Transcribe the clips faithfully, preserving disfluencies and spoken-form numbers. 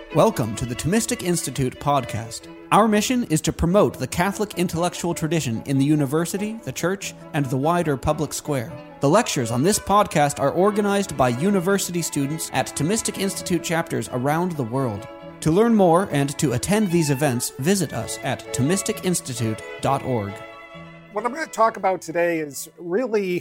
Welcome to the Thomistic Institute podcast. Our mission is to promote the Catholic intellectual tradition in the university, the church, and the wider public square. The lectures on this podcast are organized by university students at Thomistic Institute chapters around the world. To learn more and to attend these events, visit us at thomistic institute dot org. What I'm going to talk about today is really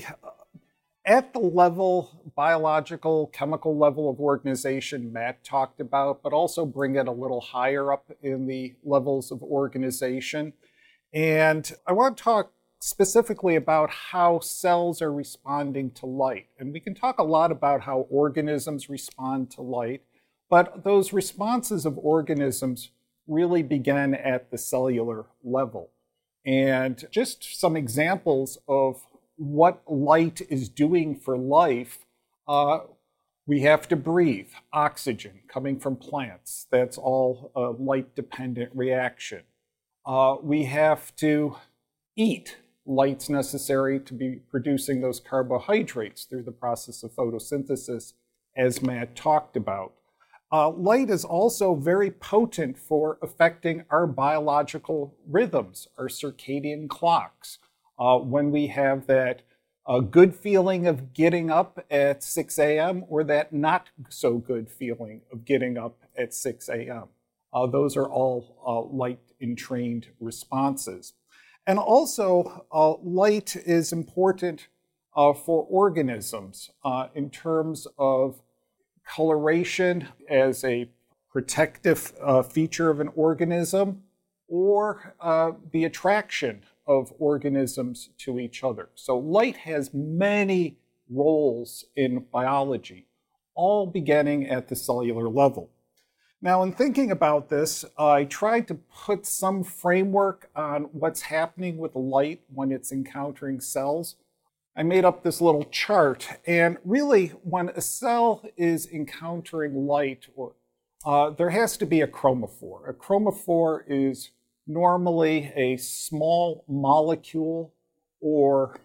at the level, biological, chemical level of organization Matt talked about, but also bring it a little higher up in the levels of organization. And I want to talk specifically about how cells are responding to light. And we can talk a lot about how organisms respond to light, but those responses of organisms really begin at the cellular level. And just some examples of what light is doing for life. Uh, we have to breathe oxygen coming from plants. That's all a light-dependent reaction. Uh, we have to eat. Light's necessary to be producing those carbohydrates through the process of photosynthesis, as Matt talked about. Uh, light is also very potent for affecting our biological rhythms, our circadian clocks. Uh, when we have that uh, good feeling of getting up at six a.m. or that not so good feeling of getting up at six a.m. Uh, those are all uh, light-entrained responses. And also, uh, light is important uh, for organisms uh, in terms of coloration as a protective uh, feature of an organism, or uh, the attraction of organisms to each other. So light has many roles in biology, all beginning at the cellular level. Now, in thinking about this, I tried to put some framework on what's happening with light when it's encountering cells. I made up this little chart, and really, when a cell is encountering light, or uh, there has to be a chromophore. A chromophore is normally a small molecule or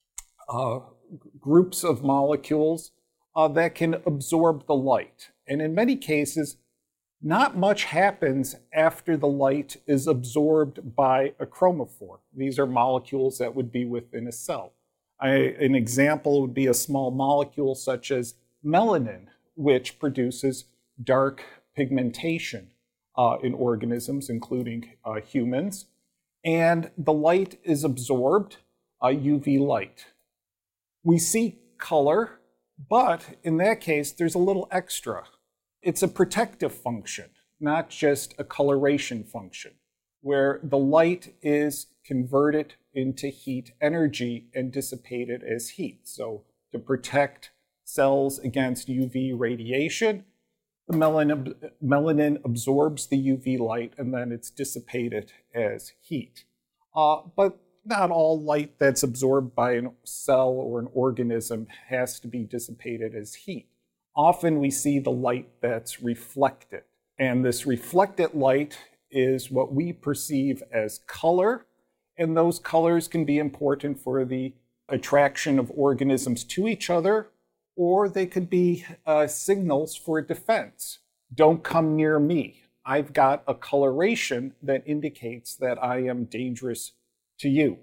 uh, groups of molecules uh, that can absorb the light. And in many cases, not much happens after the light is absorbed by a chromophore. These are molecules that would be within a cell. I, an example would be a small molecule such as melanin, which produces dark pigmentation Uh, in organisms, including uh, humans, and the light is absorbed, uh, U V light. We see color, but in that case, there's a little extra. It's a protective function, not just a coloration function, where the light is converted into heat energy and dissipated as heat. So to protect cells against U V radiation, the melanin, melanin absorbs the U V light and then it's dissipated as heat. Uh, but not all light that's absorbed by a cell or an organism has to be dissipated as heat. Often we see the light that's reflected. And this reflected light is what we perceive as color. And those colors can be important for the attraction of organisms to each other, or they could be uh, signals for defense. Don't come near me. I've got a coloration that indicates that I am dangerous to you.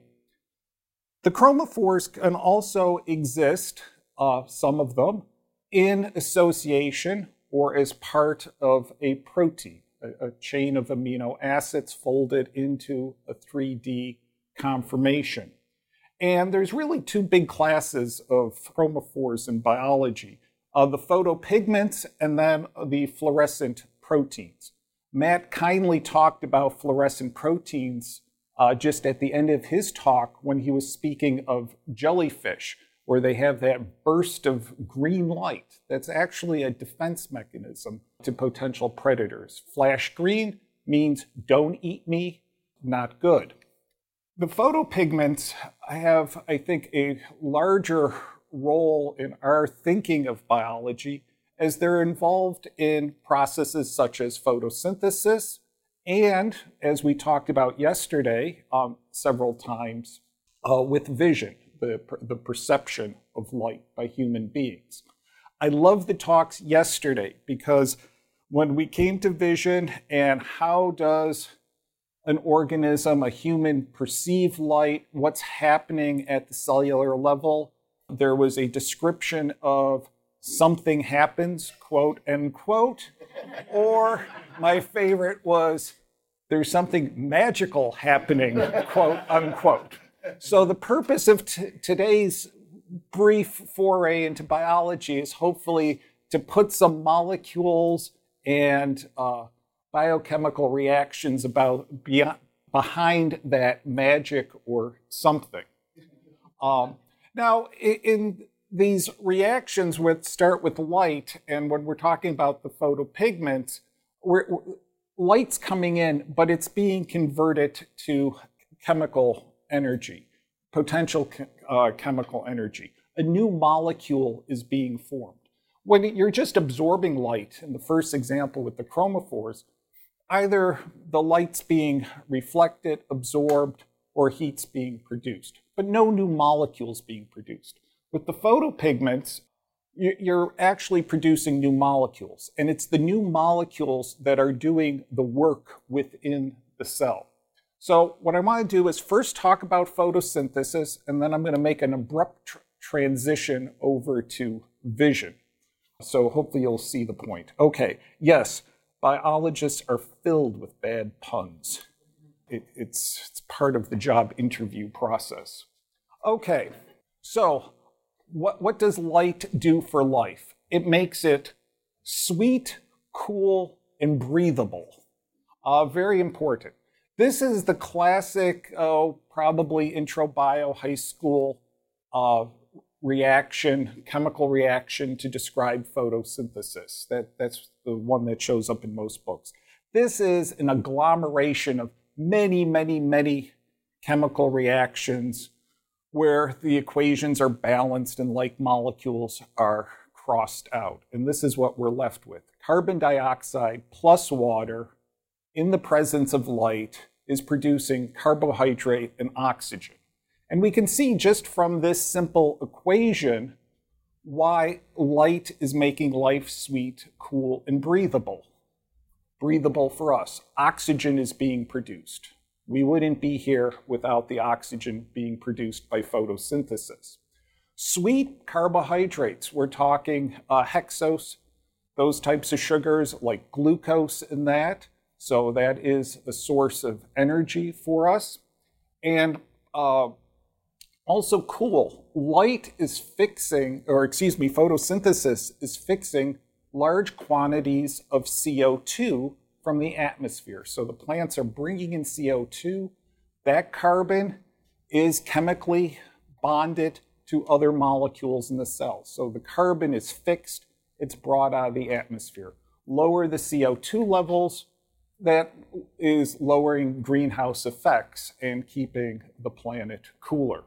The chromophores can also exist, uh, some of them, in association or as part of a protein, a, a chain of amino acids folded into a three D conformation. And there's really two big classes of chromophores in biology, uh, the photopigments and then the fluorescent proteins. Matt kindly talked about fluorescent proteins uh, just at the end of his talk when he was speaking of jellyfish, where they have that burst of green light. That's actually a defense mechanism to potential predators. Flash green means don't eat me, not good. The photopigments have, I think, a larger role in our thinking of biology as they're involved in processes such as photosynthesis and, as we talked about yesterday um, several times, uh, with vision, the, the perception of light by human beings. I love the talks yesterday because when we came to vision and how does an organism, a human, perceive light, what's happening at the cellular level, there was a description of something happens, quote, end quote, or my favorite was there's something magical happening, quote, unquote. So the purpose of t- today's brief foray into biology is hopefully to put some molecules and uh, biochemical reactions about beyond, behind that magic or something. Um, now, in, in these reactions with start with light, and when we're talking about the photopigments, we're, we're, light's coming in, but it's being converted to chemical energy, potential uh, chemical energy. A new molecule is being formed. When you're just absorbing light, in the first example with the chromophores, either the light's being reflected, absorbed, or heat's being produced, but no new molecules being produced. With the photopigments, you're actually producing new molecules, and it's the new molecules that are doing the work within the cell. So what I want to do is first talk about photosynthesis, and then I'm going to make an abrupt tr- transition over to vision. So hopefully you'll see the point. Okay, yes, biologists are filled with bad puns. It, it's, it's part of the job interview process. Okay, so what, what does light do for life? It makes it sweet, cool, and breathable. Uh, very important. This is the classic, oh, probably intro bio high school uh, reaction, chemical reaction to describe photosynthesis. That, that's the one that shows up in most books. This is an agglomeration of many, many, many chemical reactions where the equations are balanced and like molecules are crossed out. And this is what we're left with. Carbon dioxide plus water in the presence of light is producing carbohydrate and oxygen. And we can see just from this simple equation why light is making life sweet, cool, and breathable. Breathable for us. Oxygen is being produced. We wouldn't be here without the oxygen being produced by photosynthesis. Sweet carbohydrates, we're talking uh, hexose, those types of sugars like glucose in that. So that is a source of energy for us. And uh, also cool, light is fixing, or excuse me, photosynthesis is fixing large quantities of C O two from the atmosphere. So the plants are bringing in C O two. That carbon is chemically bonded to other molecules in the cell. So the carbon is fixed, it's brought out of the atmosphere. Lower the C O two levels, that is lowering greenhouse effects and keeping the planet cooler.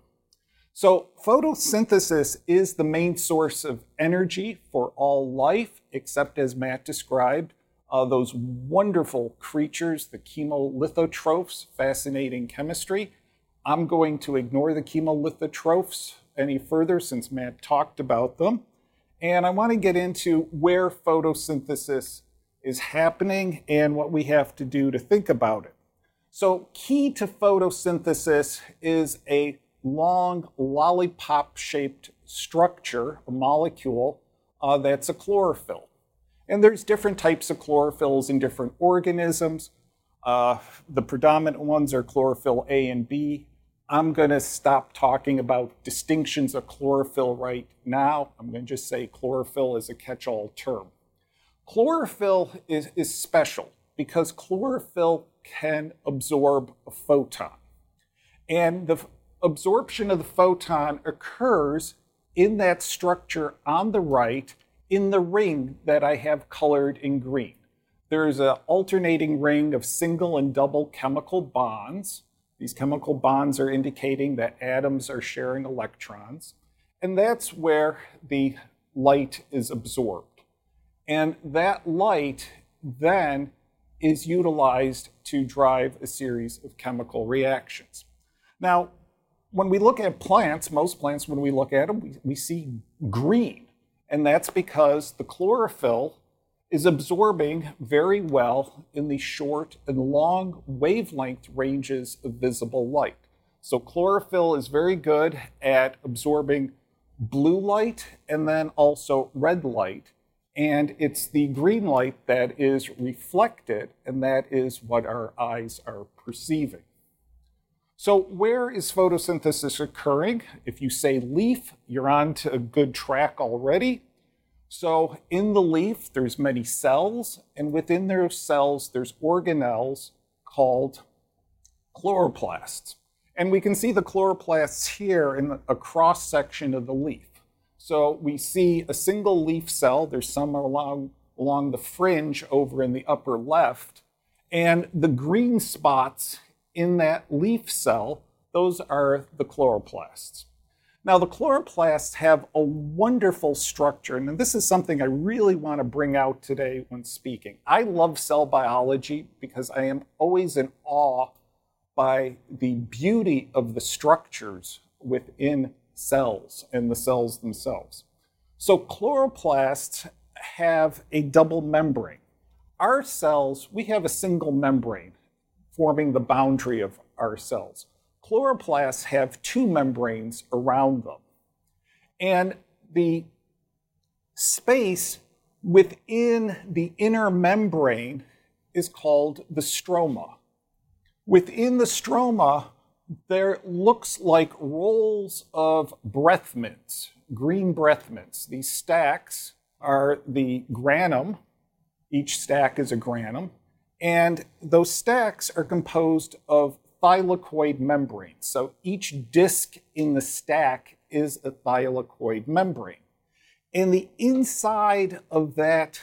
So photosynthesis is the main source of energy for all life, except as Matt described, uh, those wonderful creatures, the chemolithotrophs, fascinating chemistry. I'm going to ignore the chemolithotrophs any further since Matt talked about them. And I want to get into where photosynthesis is happening and what we have to do to think about it. So key to photosynthesis is a long lollipop-shaped structure, a molecule, uh, that's a chlorophyll. And there's different types of chlorophylls in different organisms. Uh, the predominant ones are chlorophyll A and B. I'm going to stop talking about distinctions of chlorophyll right now. I'm going to just say chlorophyll is a catch-all term. Chlorophyll is, is special because chlorophyll can absorb a photon. And the absorption of the photon occurs in that structure on the right in the ring that I have colored in green. There's an alternating ring of single and double chemical bonds. These chemical bonds are indicating that atoms are sharing electrons. And that's where the light is absorbed. And that light then is utilized to drive a series of chemical reactions. Now, when we look at plants, most plants, when we look at them, we, we see green. And that's because the chlorophyll is absorbing very well in the short and long wavelength ranges of visible light. So chlorophyll is very good at absorbing blue light and then also red light. And it's the green light that is reflected, and that is what our eyes are perceiving. So where is photosynthesis occurring? If you say leaf, you're on to a good track already. So in the leaf, there's many cells, and within those cells, there's organelles called chloroplasts. And we can see the chloroplasts here in a cross-section of the leaf. So we see a single leaf cell. There's some along, along the fringe over in the upper left. And the green spots in that leaf cell, those are the chloroplasts. Now, the chloroplasts have a wonderful structure, and this is something I really want to bring out today when speaking. I love cell biology because I am always in awe by the beauty of the structures within cells and the cells themselves. So chloroplasts have a double membrane. Our cells, we have a single membrane forming the boundary of our cells. Chloroplasts have two membranes around them. And the space within the inner membrane is called the stroma. Within the stroma, there looks like rolls of breath mints, green breath mints. These stacks are the granum. Each stack is a granum. And those stacks are composed of thylakoid membranes. So each disc in the stack is a thylakoid membrane. And the inside of that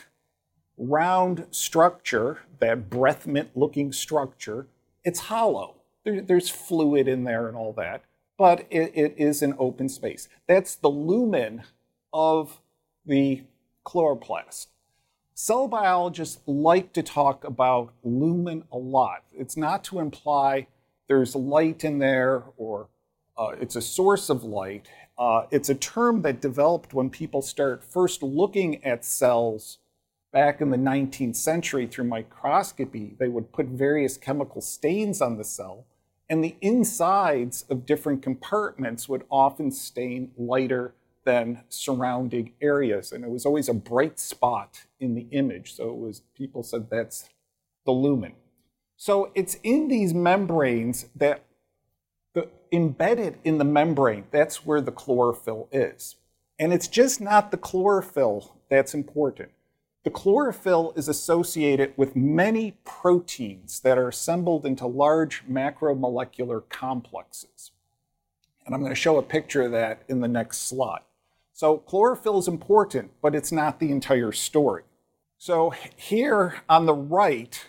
round structure, that breath mint looking structure, it's hollow. There, there's fluid in there and all that, but it, it is an open space. That's the lumen of the chloroplast. Cell biologists like to talk about lumen a lot. It's not to imply there's light in there or uh, it's a source of light. Uh, it's a term that developed when people start first looking at cells back in the nineteenth century through microscopy. They would put various chemical stains on the cell, and the insides of different compartments would often stain lighter than surrounding areas. And it was always a bright spot in the image. So it was, people said that's the lumen. So it's in these membranes that, the, embedded in the membrane, that's where the chlorophyll is. And it's just not the chlorophyll that's important. The chlorophyll is associated with many proteins that are assembled into large macromolecular complexes. And I'm going to show a picture of that in the next slide. So chlorophyll is important, but it's not the entire story. So here on the right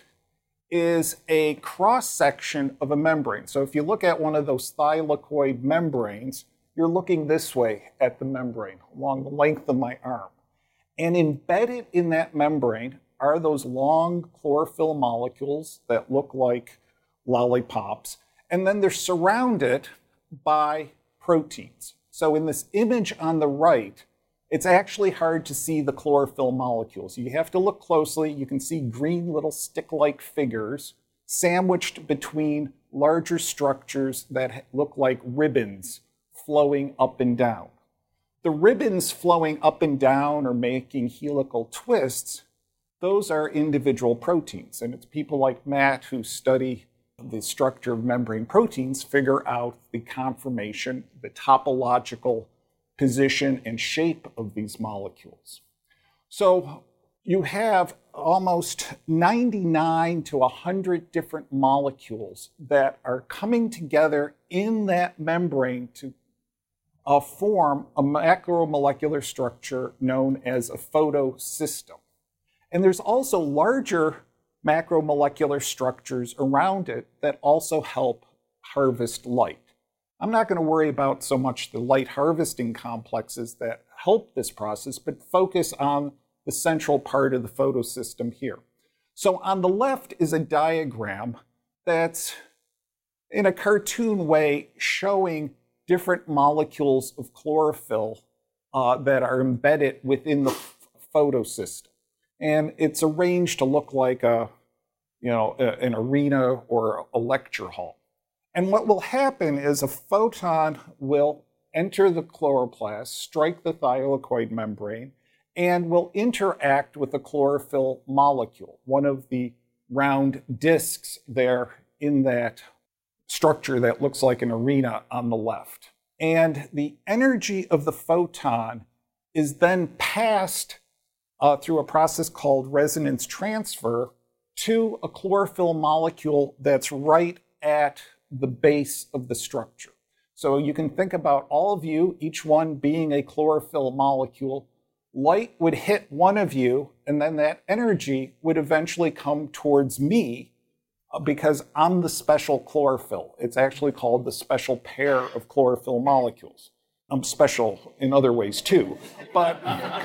is a cross-section of a membrane. So if you look at one of those thylakoid membranes, you're looking this way at the membrane, along the length of my arm. And embedded in that membrane are those long chlorophyll molecules that look like lollipops, and then they're surrounded by proteins. So in this image on the right, it's actually hard to see the chlorophyll molecules. You have to look closely. You can see green little stick-like figures sandwiched between larger structures that look like ribbons flowing up and down. The ribbons flowing up and down or making helical twists, those are individual proteins. And it's people like Matt who study the structure of membrane proteins figure out the conformation, the topological position and shape of these molecules. So you have almost ninety-nine to one hundred different molecules that are coming together in that membrane to uh, form a macromolecular structure known as a photosystem. And there's also larger macromolecular structures around it that also help harvest light. I'm not going to worry about so much the light harvesting complexes that help this process, but focus on the central part of the photosystem here. So on the left is a diagram that's in a cartoon way showing different molecules of chlorophyll uh, that are embedded within the photosystem. And it's arranged to look like a, you know, a, an arena or a lecture hall. And what will happen is a photon will enter the chloroplast, strike the thylakoid membrane, and will interact with the chlorophyll molecule, one of the round discs there in that structure that looks like an arena on the left. And the energy of the photon is then passed uh, through a process called resonance transfer to a chlorophyll molecule that's right at the base of the structure. So you can think about all of you, each one being a chlorophyll molecule. Light would hit one of you, and then that energy would eventually come towards me because I'm the special chlorophyll. It's actually called the special pair of chlorophyll molecules. I'm special in other ways too, but,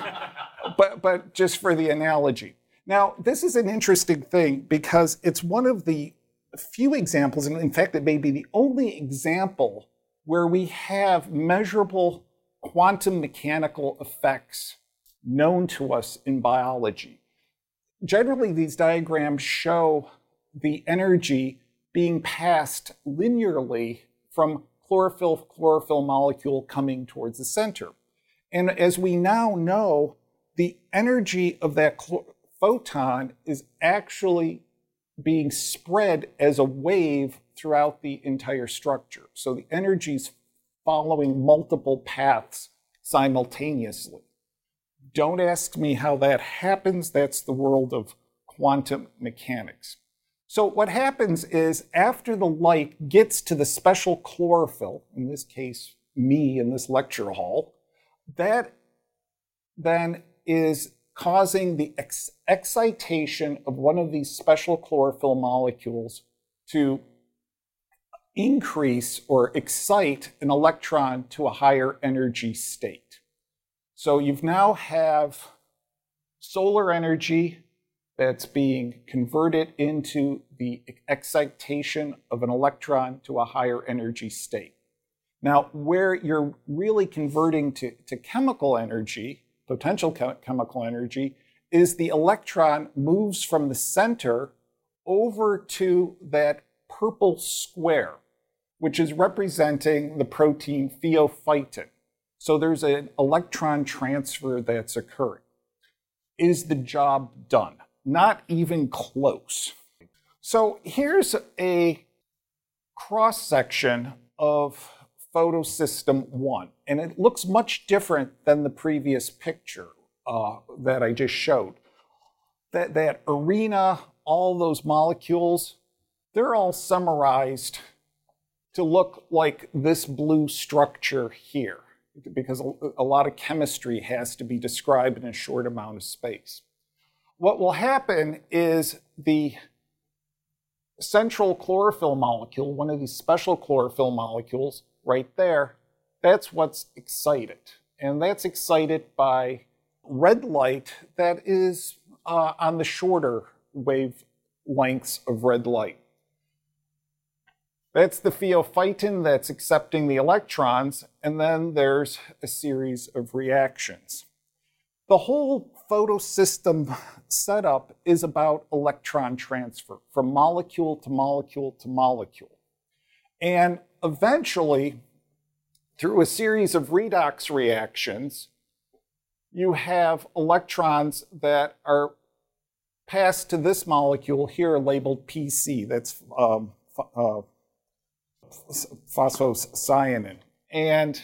but, but just for the analogy. Now, this is an interesting thing because it's one of the few examples, and in fact, it may be the only example where we have measurable quantum mechanical effects known to us in biology. Generally, these diagrams show the energy being passed linearly from chlorophyll chlorophyll molecule coming towards the center. And as we now know, the energy of that photon is actually being spread as a wave throughout the entire structure. So the energy is following multiple paths simultaneously. Don't ask me how that happens. That's the world of quantum mechanics. So what happens is after the light gets to the special chlorophyll, in this case, me in this lecture hall, that then is causing the ex- excitation of one of these special chlorophyll molecules to increase or excite an electron to a higher energy state. So you've now have solar energy that's being converted into the excitation of an electron to a higher energy state. Now, where you're really converting to, to chemical energy, potential chem- chemical energy, is the electron moves from the center over to that purple square, which is representing the protein thiophytin. So there's an electron transfer that's occurring. Is the job done? Not even close. So here's a cross-section of photosystem one, and it looks much different than the previous picture uh, that I just showed. That, that arena, all those molecules, they're all summarized to look like this blue structure here, because a, a lot of chemistry has to be described in a short amount of space. What will happen is the central chlorophyll molecule, one of these special chlorophyll molecules right there, that's what's excited. And that's excited by red light that is uh, on the shorter wavelengths of red light. That's the thiophytin that's accepting the electrons, and then there's a series of reactions. The whole photosystem setup is about electron transfer from molecule to molecule to molecule. And eventually, through a series of redox reactions, you have electrons that are passed to this molecule here labeled P C, that's um, uh, phosphocyanin. And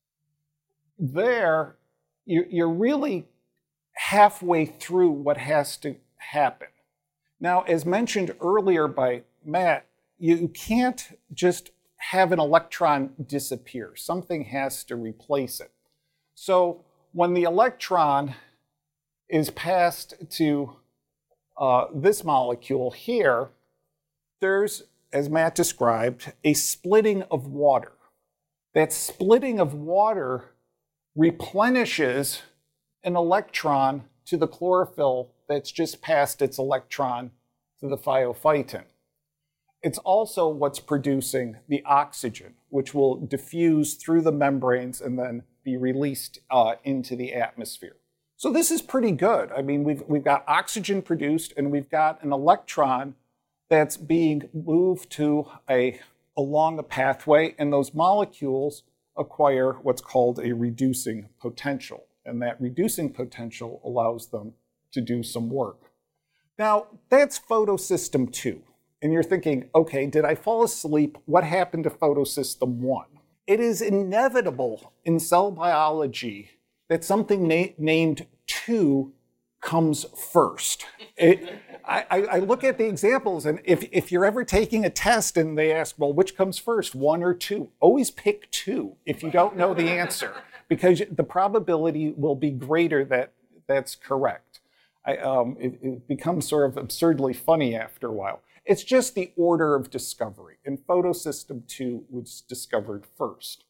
there, you're really halfway through what has to happen. Now, as mentioned earlier by Matt, you can't just have an electron disappear. Something has to replace it. So when the electron is passed to uh, this molecule here, there's, as Matt described, a splitting of water. That splitting of water replenishes an electron to the chlorophyll that's just passed its electron to the thiophytin. It's also what's producing the oxygen, which will diffuse through the membranes and then be released uh, into the atmosphere. So this is pretty good. I mean, we've, we've got oxygen produced, and we've got an electron that's being moved to a, along a pathway, and those molecules acquire what's called a reducing potential. And that reducing potential allows them to do some work. Now, that's photosystem two. And you're thinking, okay, did I fall asleep? What happened to photosystem one? It is inevitable in cell biology that something na- named two comes first. It, I, I look at the examples, and if, if you're ever taking a test and they ask, well, which comes first, one or two? Always pick two if you don't know the answer, because the probability will be greater that that's correct. I, um, it, it becomes sort of absurdly funny after a while. It's just the order of discovery, and photosystem two was discovered first.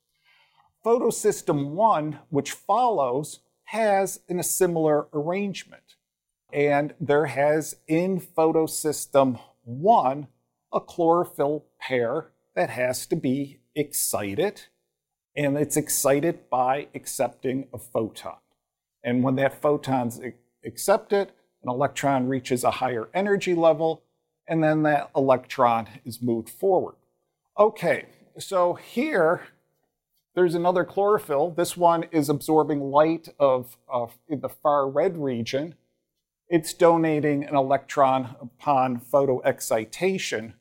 Photosystem one, which follows, has in a similar arrangement. And there has in photosystem one a chlorophyll pair that has to be excited, and it's excited by accepting a photon. And when that photon's accepted, an electron reaches a higher energy level, and then that electron is moved forward. Okay, so here, there's another chlorophyll. This one is absorbing light of, of in the far red region. It's donating an electron upon photoexcitation.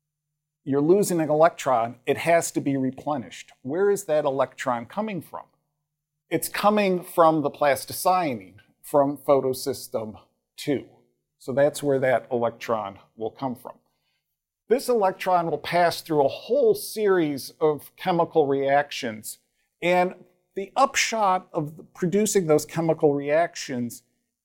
You're losing an electron. It has to be replenished. Where is that electron coming from? It's coming from the plasticyanine from photosystem two. So that's where that electron will come from. This electron will pass through a whole series of chemical reactions, and the upshot of producing those chemical reactions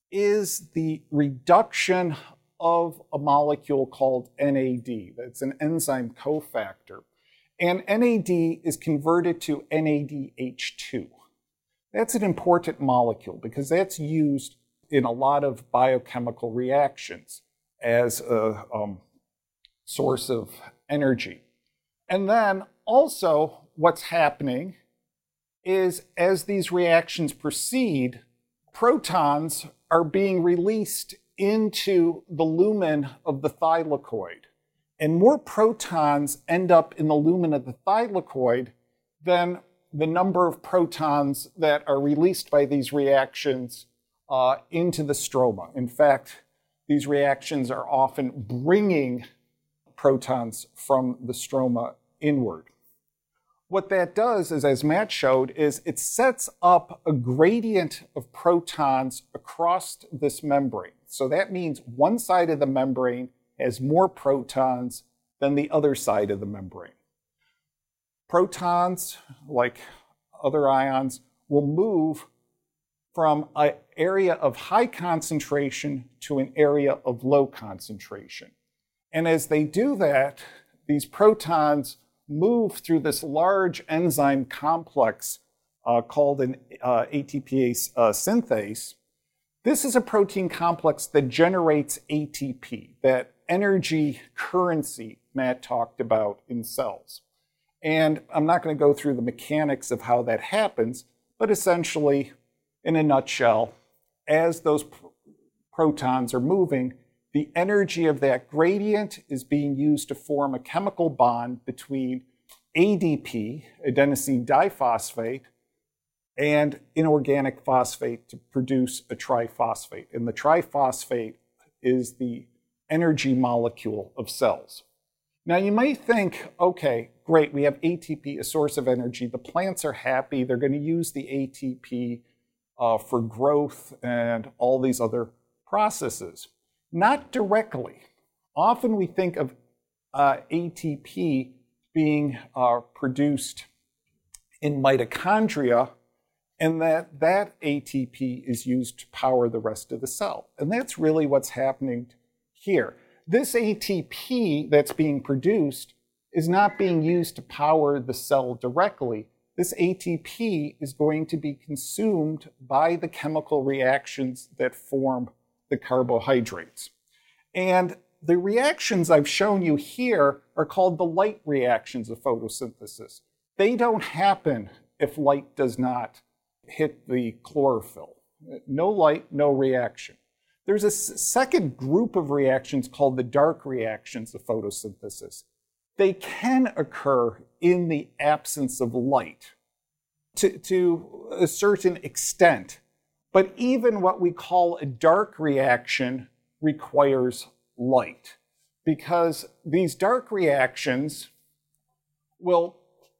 is the reduction of a molecule called N A D. That's an enzyme cofactor. And N A D is converted to N A D H two. That's an important molecule because that's used in a lot of biochemical reactions as a um, source of energy. And then also what's happening is as these reactions proceed, protons are being released into the lumen of the thylakoid. And more protons end up in the lumen of the thylakoid than the number of protons that are released by these reactions uh, into the stroma. In fact, these reactions are often bringing protons from the stroma inward. What that does is, as Matt showed, is it sets up a gradient of protons across this membrane. So that means one side of the membrane has more protons than the other side of the membrane. Protons, like other ions, will move from an area of high concentration to an area of low concentration. And as they do that, these protons move through this large enzyme complex uh, called an uh, A T P ase uh, synthase. This is a protein complex that generates A T P, that energy currency Matt talked about in cells. And I'm not going to go through the mechanics of how that happens, but essentially, in a nutshell, as those pr- protons are moving, the energy of that gradient is being used to form a chemical bond between A D P, adenosine diphosphate, and inorganic phosphate to produce a triphosphate. And the triphosphate is the energy molecule of cells. Now you might think, okay, great, we have A T P, a source of energy. The plants are happy. They're going to use the A T P uh, for growth and all these other processes. Not directly. Often we think of uh, A T P being uh, produced in mitochondria, and that that A T P is used to power the rest of the cell. And that's really what's happening here. This A T P that's being produced is not being used to power the cell directly. This A T P is going to be consumed by the chemical reactions that form the carbohydrates. And the reactions I've shown you here are called the light reactions of photosynthesis. They don't happen if light does not hit the chlorophyll. No light, no reaction. There's a second group of reactions called the dark reactions of photosynthesis. They can occur in the absence of light to, to a certain extent, but even what we call a dark reaction requires light, because these dark reactions will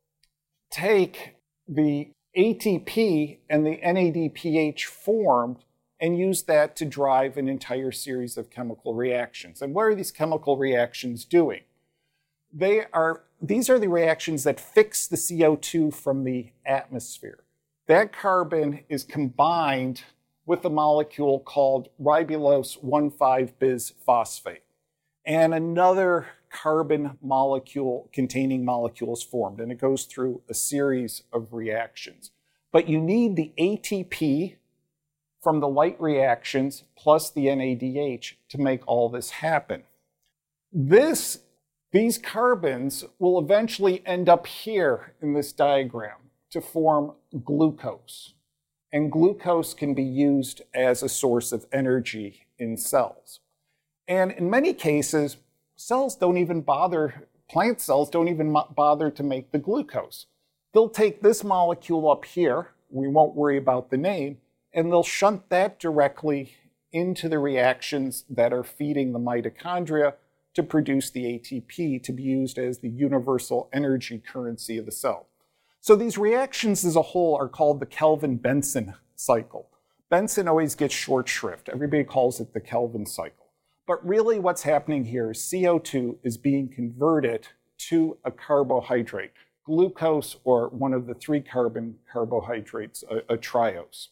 take the A T P and the N A D P H formed and use that to drive an entire series of chemical reactions. And what are these chemical reactions doing? They are, these are the reactions that fix the C O two from the atmosphere. That carbon is combined with a molecule called ribulose one five bis phosphate. And another carbon molecule containing molecules formed, and it goes through a series of reactions. But you need the A T P from the light reactions plus the N A D H to make all this happen. This, these carbons will eventually end up here in this diagram to form glucose. And glucose can be used as a source of energy in cells. And in many cases, cells don't even bother, plant cells don't even bother to make the glucose. They'll take this molecule up here, we won't worry about the name, and they'll shunt that directly into the reactions that are feeding the mitochondria to produce the A T P to be used as the universal energy currency of the cell. So these reactions as a whole are called the Kelvin-Benson cycle. Benson always gets short shrift. Everybody calls it the Kelvin cycle. But really what's happening here is C O two is being converted to a carbohydrate, glucose, or one of the three carbon carbohydrates, a, a triose.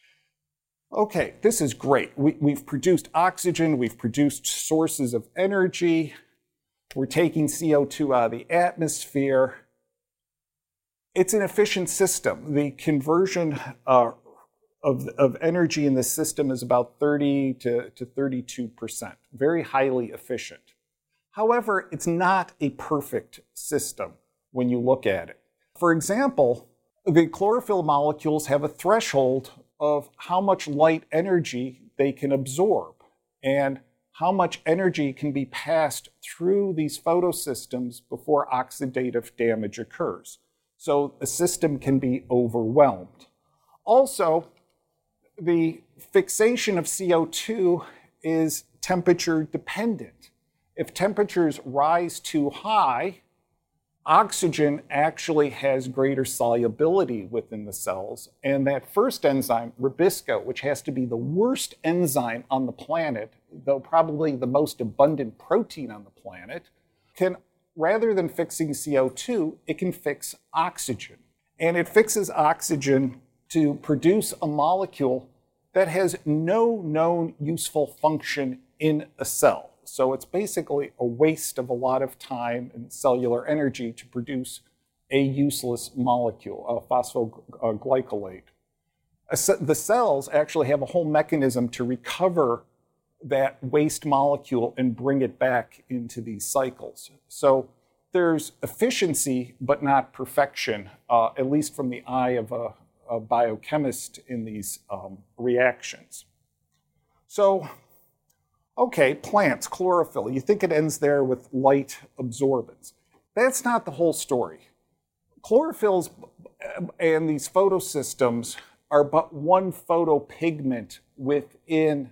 Okay, this is great. We, we've produced oxygen, we've produced sources of energy, we're taking C O two out of the atmosphere. It's an efficient system. The conversion uh, Of, of energy in the system is about thirty to thirty-two percent, very highly efficient. However, it's not a perfect system when you look at it. For example, the chlorophyll molecules have a threshold of how much light energy they can absorb and how much energy can be passed through these photosystems before oxidative damage occurs. So the system can be overwhelmed. Also, the fixation of C O two is temperature dependent. If temperatures rise too high, oxygen actually has greater solubility within the cells. And that first enzyme, Ribisco, which has to be the worst enzyme on the planet, though probably the most abundant protein on the planet, can, rather than fixing C O two, it can fix oxygen. And it fixes oxygen to produce a molecule that has no known useful function in a cell. So it's basically a waste of a lot of time and cellular energy to produce a useless molecule, a phosphoglycolate. The cells actually have a whole mechanism to recover that waste molecule and bring it back into these cycles. So there's efficiency, but not perfection, uh, at least from the eye of a, a biochemist in these um, reactions. So, okay, plants, chlorophyll. You think it ends there with light absorbance. That's not the whole story. Chlorophylls and these photosystems are but one photopigment within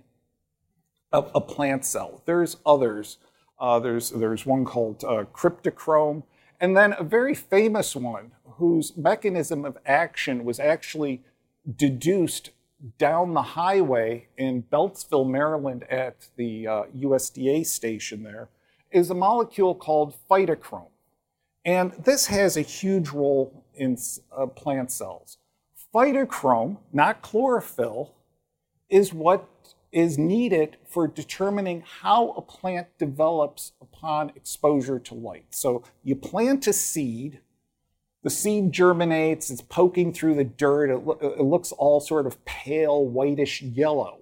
a, a plant cell. There's others. Uh, there's, there's one called uh, cryptochrome, and then a very famous one whose mechanism of action was actually deduced down the highway in Beltsville, Maryland at the uh, U S D A station there, is a molecule called phytochrome. And this has a huge role in uh, plant cells. Phytochrome, not chlorophyll, is what is needed for determining how a plant develops upon exposure to light. So you plant a seed, the seed germinates, it's poking through the dirt, it, lo- it looks all sort of pale, whitish yellow.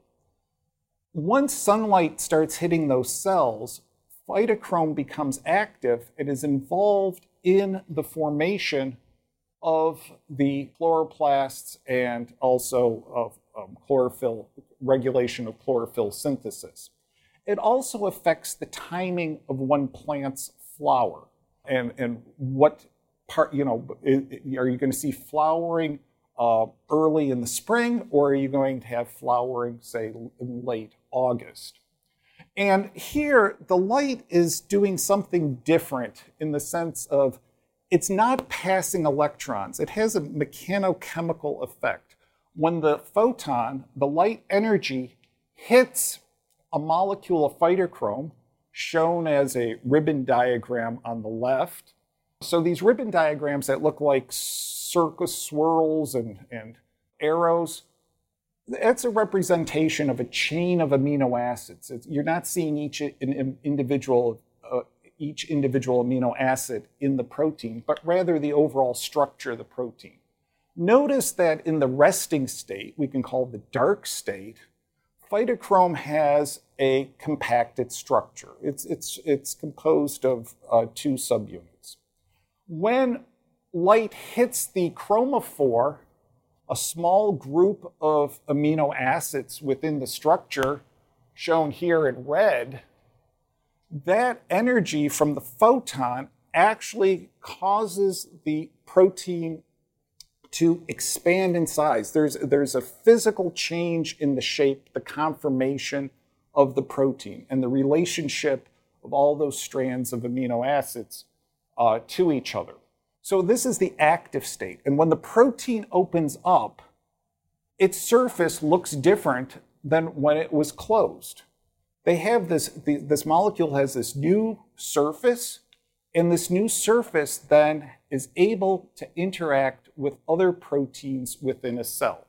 Once sunlight starts hitting those cells, phytochrome becomes active and is involved in the formation of the chloroplasts and also of um, chlorophyll, regulation of chlorophyll synthesis. It also affects the timing of one plant's flower and, and what part, you know, are you going to see flowering uh, early in the spring, or are you going to have flowering, say, in late August? And here, the light is doing something different in the sense of it's not passing electrons. It has a mechanochemical effect. When the photon, the light energy, hits a molecule of phytochrome, shown as a ribbon diagram on the left. So these ribbon diagrams that look like circus swirls and, and arrows, that's a representation of a chain of amino acids. It's, you're not seeing each an individual, uh, each individual amino acid in the protein, but rather the overall structure of the protein. Notice that in the resting state, we can call the dark state, phytochrome has a compacted structure. It's, it's, it's composed of uh, two subunits. When light hits the chromophore, a small group of amino acids within the structure, shown here in red, that energy from the photon actually causes the protein to expand in size. There's, there's a physical change in the shape, the conformation of the protein, and the relationship of all those strands of amino acids uh, to each other. So this is the active state. And when the protein opens up, its surface looks different than when it was closed. They have this, the, this molecule has this new surface, and this new surface then is able to interact with other proteins within a cell.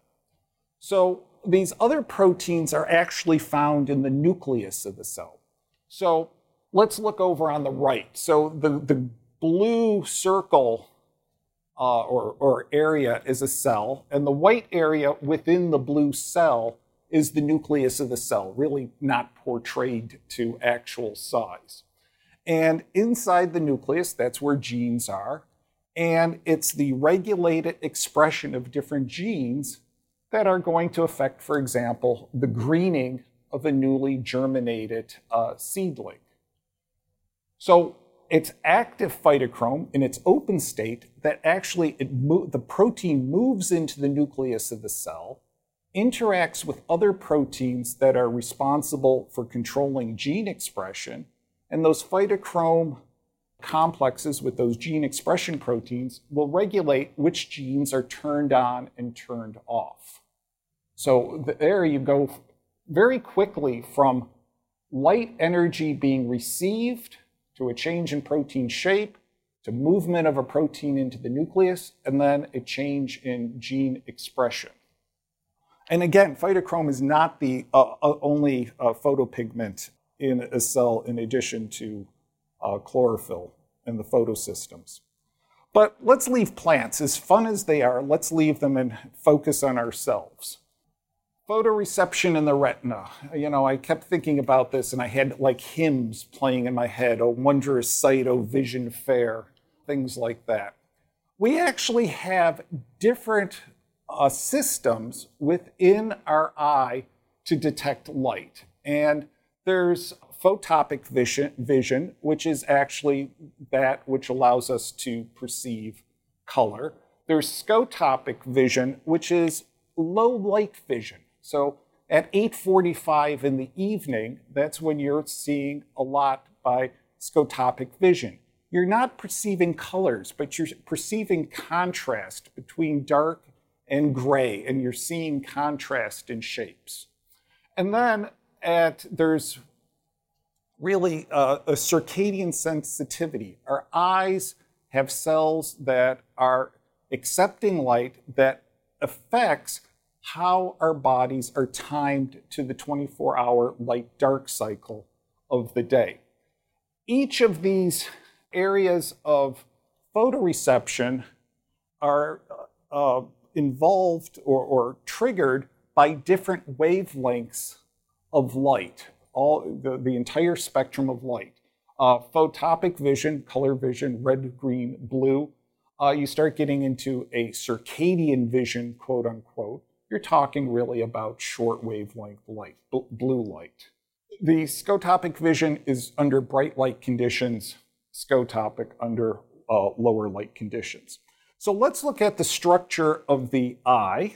So these other proteins are actually found in the nucleus of the cell. So let's look over on the right. So the, the blue circle uh, or, or area is a cell, and the white area within the blue cell is the nucleus of the cell, really not portrayed to actual size. And inside the nucleus, that's where genes are, and it's the regulated expression of different genes that are going to affect, for example, the greening of a newly germinated uh, seedling. So it's active phytochrome in its open state that actually it mo- the protein moves into the nucleus of the cell, interacts with other proteins that are responsible for controlling gene expression, and those phytochrome complexes with those gene expression proteins will regulate which genes are turned on and turned off. So there you go very quickly from light energy being received to a change in protein shape, to movement of a protein into the nucleus, and then a change in gene expression. And again, phytochrome is not the uh, only uh, photopigment in a cell in addition to uh, chlorophyll and the photosystems. But let's leave plants. As fun as they are, let's leave them and focus on ourselves. Photoreception in the retina. You know, I kept thinking about this and I had like hymns playing in my head, "O wondrous sight, O vision fair," things like that. We actually have different uh, systems within our eye to detect light. And there's photopic vision, vision, which is actually that which allows us to perceive color. There's scotopic vision, which is low light vision. So at eight forty-five in the evening, that's when you're seeing a lot by scotopic vision. You're not perceiving colors, but you're perceiving contrast between dark and gray, and you're seeing contrast in shapes. And then at there's really uh, a circadian sensitivity. Our eyes have cells that are accepting light that affects how our bodies are timed to the twenty-four hour light-dark cycle of the day. Each of these areas of photoreception are uh, involved or, or triggered by different wavelengths of light, all the, the entire spectrum of light. Uh, photopic vision, color vision, red, green, blue. Uh, you start getting into a circadian vision, quote unquote. you're talking really about short wavelength light, blue light. The scotopic vision is under bright light conditions, scotopic under uh, lower light conditions. So let's look at the structure of the eye.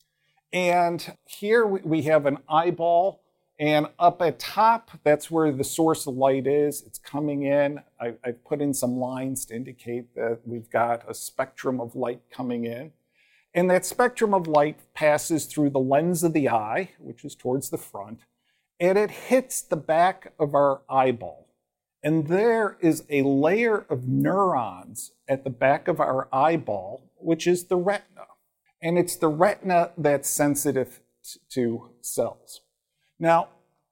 And here we have an eyeball, and up at top, that's where the source of light is. It's coming in. I, I've put in some lines to indicate that we've got a spectrum of light coming in. And that spectrum of light passes through the lens of the eye, which is towards the front, and it hits the back of our eyeball. And there is a layer of neurons at the back of our eyeball, which is the retina. And it's the retina that's sensitive t- to cells. Now,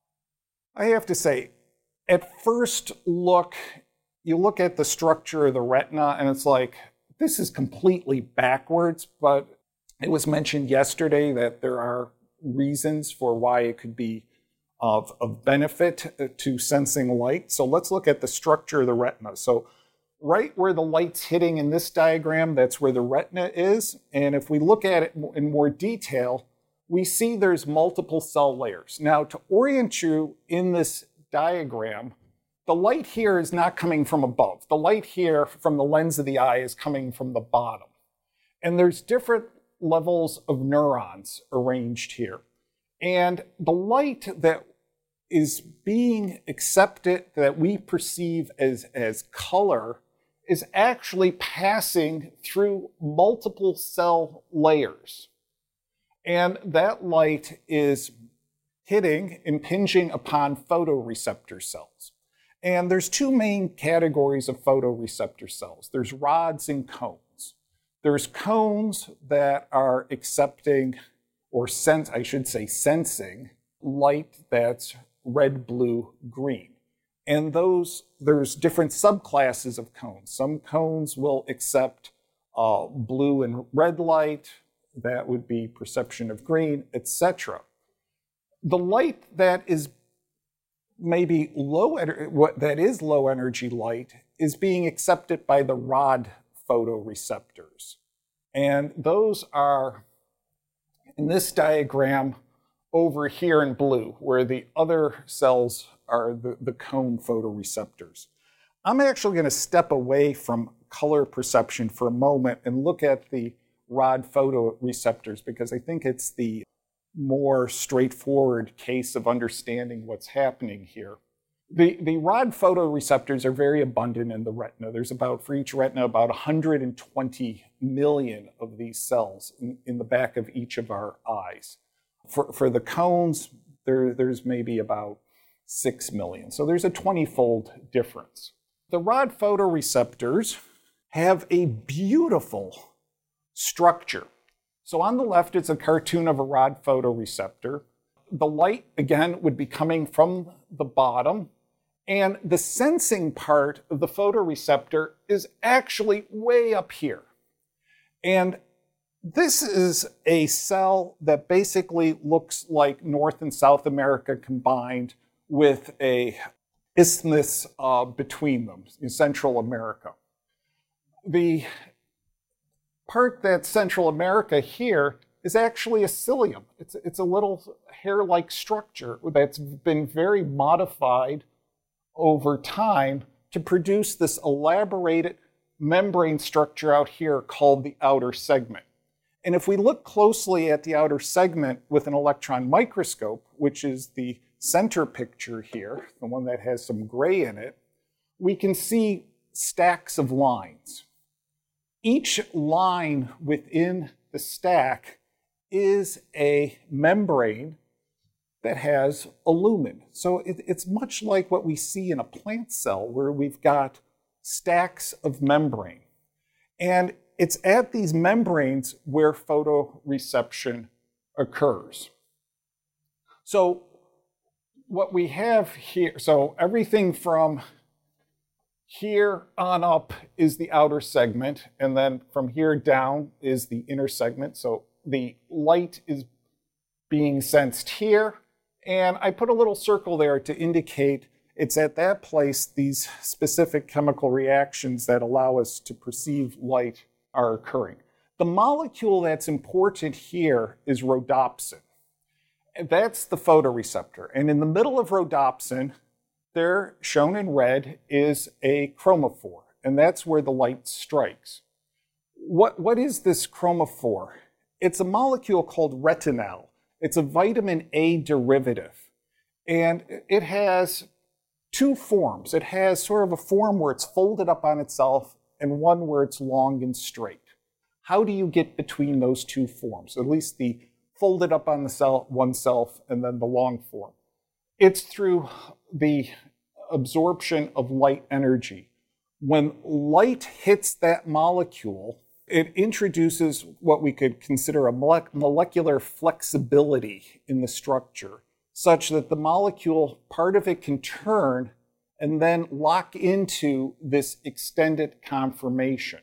I have to say, at first look, you look at the structure of the retina and it's like, this is completely backwards, but it was mentioned yesterday that there are reasons for why it could be of, of benefit to sensing light. So let's look at the structure of the retina. So right where the light's hitting in this diagram, that's where the retina is. And if we look at it in more detail, we see there's multiple cell layers. Now, to orient you in this diagram, the light here is not coming from above. The light here from the lens of the eye is coming from the bottom. And there's different levels of neurons arranged here. And the light that is being accepted, that we perceive as, as color, is actually passing through multiple cell layers. And that light is hitting, impinging upon photoreceptor cells. And there's two main categories of photoreceptor cells. There's rods and cones. There's cones that are accepting, or sense, I should say sensing, light that's red, blue, green. And those, there's different subclasses of cones. Some cones will accept uh, blue and red light. That would be perception of green, et cetera. The light that is maybe low, what that is low energy light is being accepted by the rod photoreceptors. And those are, in this diagram, over here in blue, where the other cells are the, the cone photoreceptors. I'm actually going to step away from color perception for a moment and look at the rod photoreceptors, because I think it's the more straightforward case of understanding what's happening here. The, the rod photoreceptors are very abundant in the retina. There's about, for each retina, about one hundred twenty million of these cells in, in the back of each of our eyes. For, for the cones, there, there's maybe about six million. So there's a twenty-fold difference. The rod photoreceptors have a beautiful structure. So on the left, it's a cartoon of a rod photoreceptor. The light, again, would be coming from the bottom, and the sensing part of the photoreceptor is actually way up here. And this is a cell that basically looks like North and South America combined with a isthmus uh, between them in Central America. The part that's Central America here is actually a cilium. It's, it's a little hair-like structure that's been very modified over time to produce this elaborated membrane structure out here called the outer segment. And if we look closely at the outer segment with an electron microscope, which is the center picture here, the one that has some gray in it, we can see stacks of lines. Each line within the stack is a membrane that has a lumen. So it, it's much like what we see in a plant cell, where we've got stacks of membrane. And it's at these membranes where photoreception occurs. So what we have here, so everything from here on up is the outer segment, and then from here down is the inner segment. So the light is being sensed here, and I put a little circle there to indicate it's at that place these specific chemical reactions that allow us to perceive light are occurring. The molecule that's important here is rhodopsin. That's the photoreceptor. And in the middle of rhodopsin, there, shown in red, is a chromophore. And that's where the light strikes. What, what is this chromophore? It's a molecule called retinal. It's a vitamin A derivative. And it has two forms. It has sort of a form where it's folded up on itself and one where it's long and straight. How do you get between those two forms? At least the folded up on the cell, oneself, and then the long form. It's through the absorption of light energy. When light hits that molecule, it introduces what we could consider a molecular flexibility in the structure, such that the molecule, part of it can turn and then lock into this extended conformation.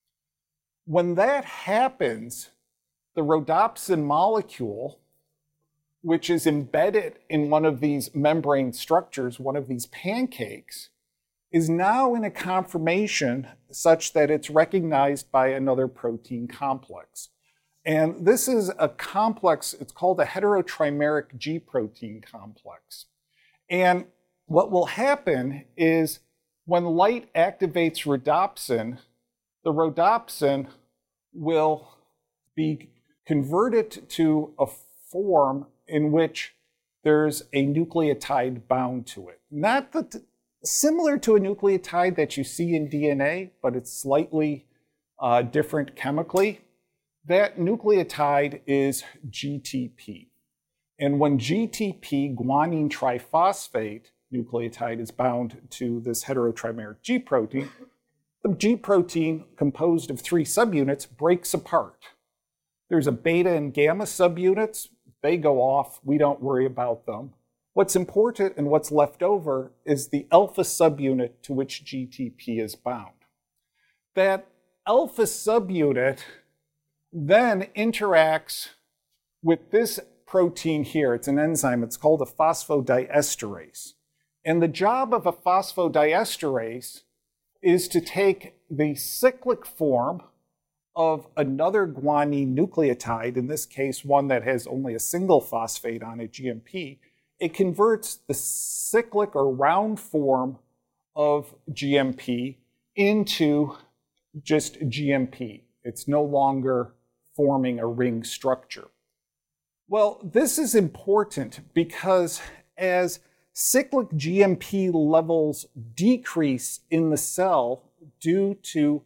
When that happens, the rhodopsin molecule, which is embedded in one of these membrane structures, one of these pancakes, is now in a conformation such that it's recognized by another protein complex. And this is a complex, it's called a heterotrimeric G protein complex. And what will happen is when light activates rhodopsin, the rhodopsin will be converted to a form in which there's a nucleotide bound to it. Not the, similar to a nucleotide that you see in D N A, but it's slightly uh, different chemically. That nucleotide is G T P. And when G T P, guanine triphosphate nucleotide, is bound to this heterotrimeric G protein, the G protein, composed of three subunits, breaks apart. There's a beta and gamma subunits. They go off. We don't worry about them. What's important and what's left over is the alpha subunit to which G T P is bound. That alpha subunit then interacts with this protein here. It's an enzyme. It's called a phosphodiesterase. And the job of a phosphodiesterase is to take the cyclic form of another guanine nucleotide, in this case one that has only a single phosphate on it, G M P. It converts the cyclic or round form of G M P into just G M P. It's no longer forming a ring structure. Well, this is important because as cyclic G M P levels decrease in the cell due to,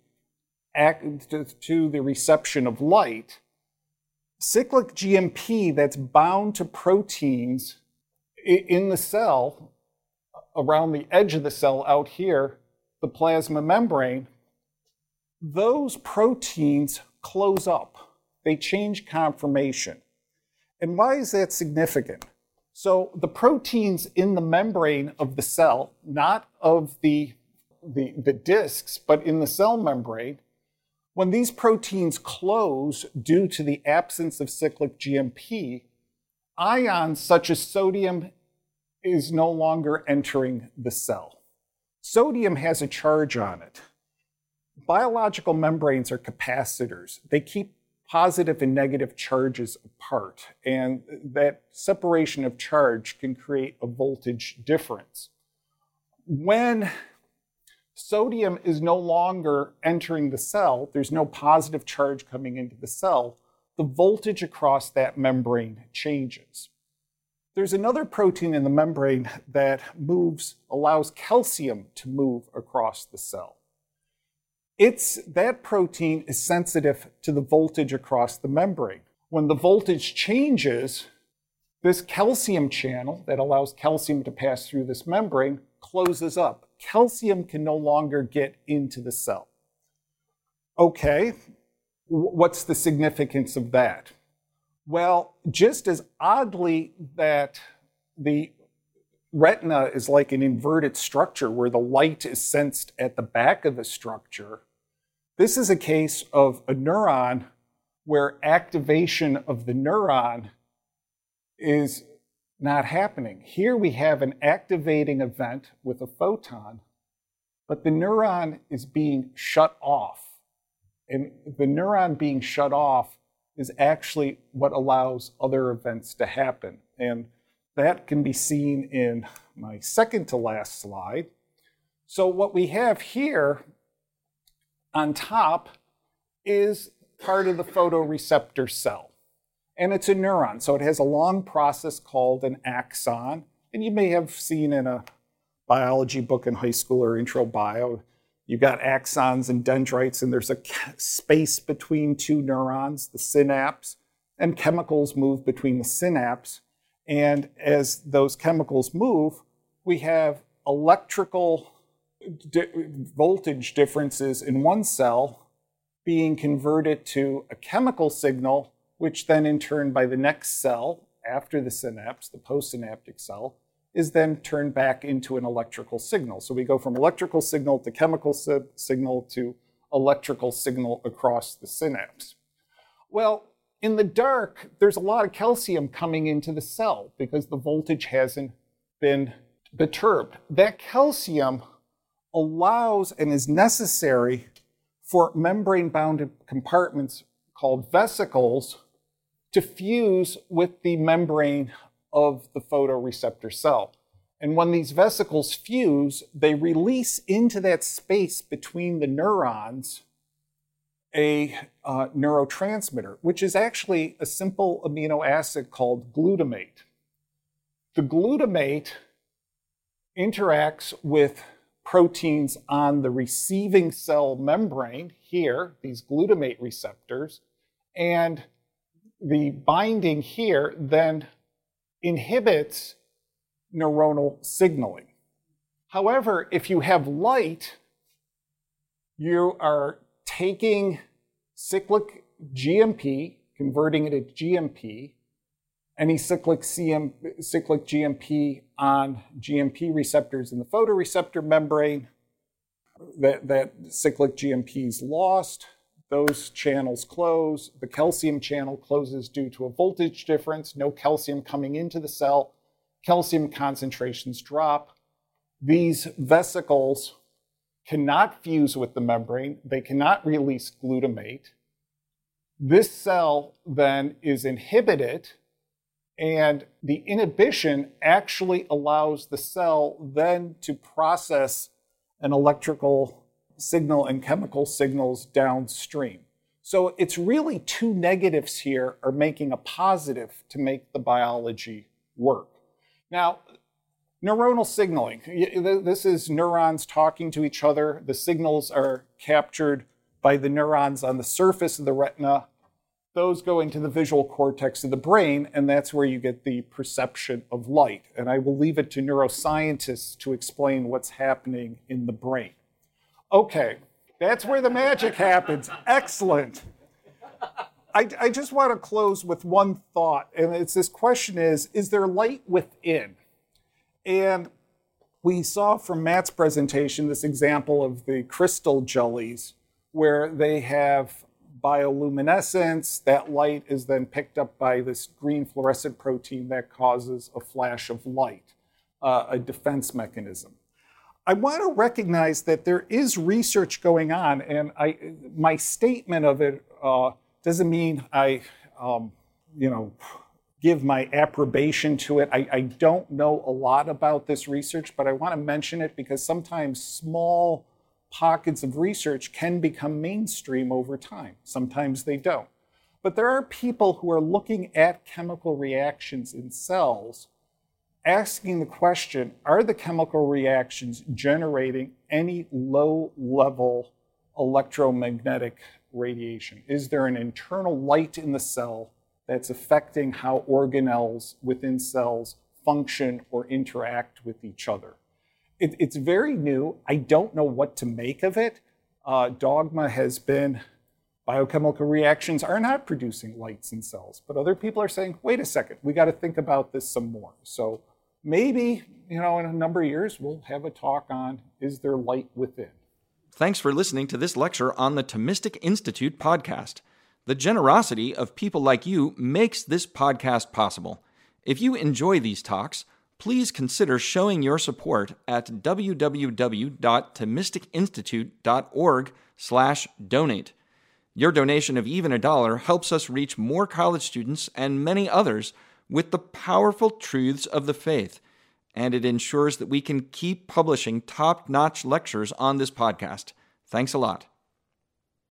act, to the reception of light, cyclic G M P that's bound to proteins in the cell, around the edge of the cell out here, the plasma membrane, those proteins close up. They change conformation. And why is that significant? So the proteins in the membrane of the cell, not of the, the, the discs, but in the cell membrane, when these proteins close due to the absence of cyclic G M P, ions such as sodium is no longer entering the cell. Sodium has a charge on it. Biological membranes are capacitors. They keep positive and negative charges apart, and that separation of charge can create a voltage difference. When sodium is no longer entering the cell, there's no positive charge coming into the cell, the voltage across that membrane changes. There's another protein in the membrane that moves, allows calcium to move across the cell. It's, that protein is sensitive to the voltage across the membrane. When the voltage changes, this calcium channel that allows calcium to pass through this membrane closes up. Calcium can no longer get into the cell. Okay, what's the significance of that? Well, just as oddly that the retina is like an inverted structure where the light is sensed at the back of the structure, this is a case of a neuron where activation of the neuron is not happening. Here we have an activating event with a photon, but the neuron is being shut off. And the neuron being shut off is actually what allows other events to happen. And that can be seen in my second to last slide. So what we have here on top is part of the photoreceptor cell. And it's a neuron, so it has a long process called an axon. And you may have seen in a biology book in high school or intro bio, you've got axons and dendrites, and there's a space between two neurons, the synapse, and chemicals move between the synapse. And as those chemicals move, we have electrical di- voltage differences in one cell being converted to a chemical signal, which then in turn by the next cell after the synapse, the postsynaptic cell, is then turned back into an electrical signal. So we go from electrical signal to chemical si- signal to electrical signal across the synapse. Well, in the dark, there's a lot of calcium coming into the cell because the voltage hasn't been perturbed. That calcium allows and is necessary for membrane-bound compartments called vesicles to fuse with the membrane of the photoreceptor cell. And when these vesicles fuse, they release into that space between the neurons a uh, neurotransmitter, which is actually a simple amino acid called glutamate. The glutamate interacts with proteins on the receiving cell membrane here, these glutamate receptors, and the binding here then inhibits neuronal signaling. However, if you have light, you are taking cyclic G M P, converting it to G M P, any cyclic, C M, cyclic G M P on G M P receptors in the photoreceptor membrane, that, that cyclic G M P is lost. Those channels close. The calcium channel closes due to a voltage difference, no calcium coming into the cell. Calcium concentrations drop. These vesicles cannot fuse with the membrane. They cannot release glutamate. This cell then is inhibited, and the inhibition actually allows the cell then to process an electrical signal and chemical signals downstream. So it's really two negatives here are making a positive to make the biology work. Now, neuronal signaling. This is neurons talking to each other. The signals are captured by the neurons on the surface of the retina. Those go into the visual cortex of the brain, and that's where you get the perception of light. And I will leave it to neuroscientists to explain what's happening in the brain. Okay, that's where the magic happens. Excellent. I, I just want to close with one thought, and it's this question is, is there light within? And we saw from Matt's presentation this example of the crystal jellies where they have bioluminescence. That light is then picked up by this green fluorescent protein that causes a flash of light, uh, a defense mechanism. I want to recognize that there is research going on, and I, my statement of it uh, doesn't mean I, um, you know, give my approbation to it. I, I don't know a lot about this research, but I want to mention it because sometimes small pockets of research can become mainstream over time. Sometimes they don't. But there are people who are looking at chemical reactions in cells, asking the question, are the chemical reactions generating any low-level electromagnetic radiation? Is there an internal light in the cell that's affecting how organelles within cells function or interact with each other? It, it's very new. I don't know what to make of it. Uh, dogma has been biochemical reactions are not producing lights in cells, but other people are saying, wait a second, we got to think about this some more. So maybe, you know, in a number of years, we'll have a talk on, is there light within? Thanks for listening to this lecture on the Thomistic Institute podcast. The generosity of people like you makes this podcast possible. If you enjoy these talks, please consider showing your support at w w w dot thomistic institute dot org slash donate. Your donation of even a dollar helps us reach more college students and many others with the powerful truths of the faith, and it ensures that we can keep publishing top-notch lectures on this podcast. Thanks a lot.